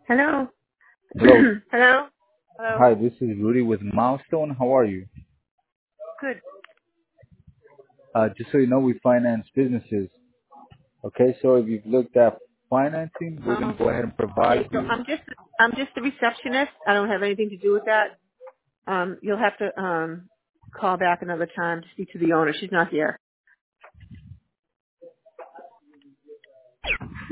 Hello. Hello. Hello. Hello. Hi, this is Rudy with Milestone. How are you? Good. Just so you know, we finance businesses. Okay, so if you've looked at financing, we're going to go ahead and provide Okay. So you. I'm just the receptionist. I don't have anything to do with that. You'll have to call back another time to speak to the owner. She's not here.